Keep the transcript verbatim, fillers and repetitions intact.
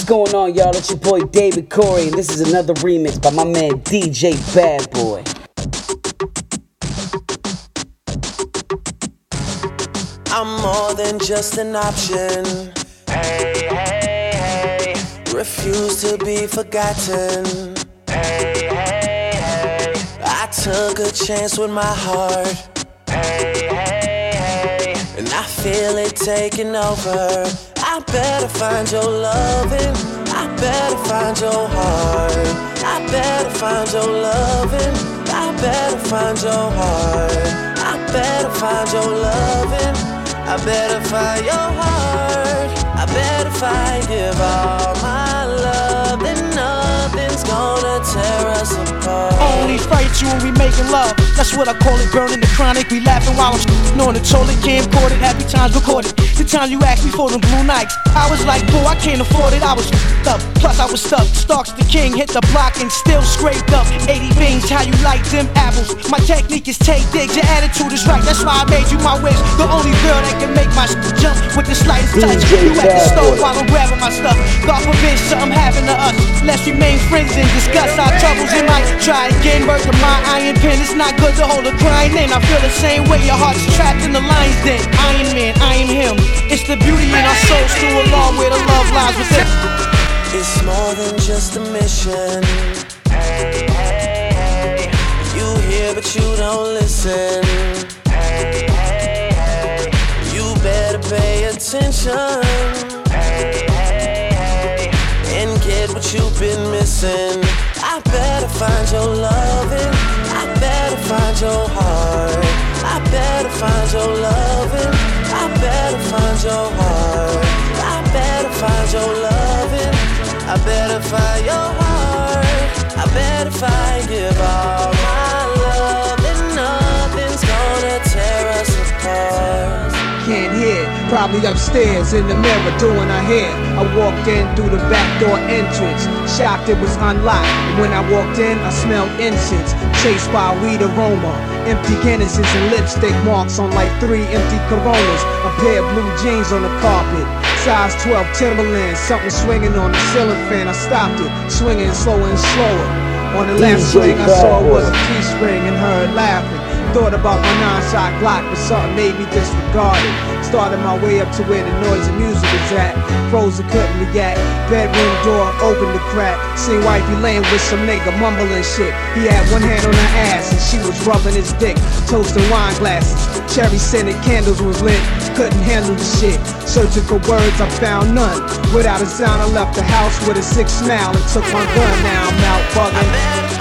going on, y'all? It's your boy David Corey, and this is another remix by my man D J Bad Boy. I'm more than just an option. Hey, hey, hey. Refuse to be forgotten. Hey, hey, hey. I took a chance with my heart. Hey, hey, hey. And I feel it taking over. I better find your loving. I better find your heart. I better find your loving. I better find your heart. I better find your loving. I better find your heart. I better find, give all my love, and nothing's gonna tear us apart. Only fight you when we making love. That's what I call it, burning the chronic. We laughing while I'm sh**ing on the toilet, camcorded, happy times recorded. The time you asked me for them blue nights, I was like, boo, I can't afford it. I was f***ed up, plus I was stuck. Starks the king, hit the block and still scraped up. eighty beans, how you like them apples? My technique is take digs, your attitude is right. That's why I made you my wish. The only girl that can make my sh** jump with the slightest touch. You at the stove while I'm grabbing my stuff. God forbid something happen to us. Let's remain friends and discuss our troubles. It might try again, work of my iron pen. It's not good to hold a crying in. I feel the same way, your heart's trapped in the lion's den. Iron Man, I am him. It's the beauty in our souls through along where the love lies within. It's more than just a mission. Hey, hey, hey. You hear but you don't listen. Hey, hey, hey. You better pay attention. Hey, hey, hey. And get what you've been missing. I better find your loving. I better find your heart. I better find your loving. I better find your heart. I better find your loving. I better find your heart. I better find, give all my love, and nothing's gonna tear us apart. Can't hear, probably upstairs in the mirror doing her hair. I walked in through the back door entrance, shocked it was unlocked. And when I walked in, I smelled incense, chased by weed aroma. Empty Guinnesses and lipstick marks on like three empty Coronas. A pair of blue jeans on the carpet, size twelve Timberlands, something swinging on the ceiling fan. I stopped it, swinging slower and slower. On the last swing I saw was a T-string and her laughing. Thought about my nine-shot Glock, but something made me disregard it. Started my way up to where the noise and music was at. Frozen, couldn't react. Bedroom door opened the crack. Seen wifey laying with some nigga mumbling shit. He had one hand on her ass and she was rubbing his dick, toasting wine glasses. Cherry scented candles was lit. Couldn't handle the shit. Searching for words, I found none. Without a sound, I left the house with a sick smile and took my gun. Now I'm out bugging.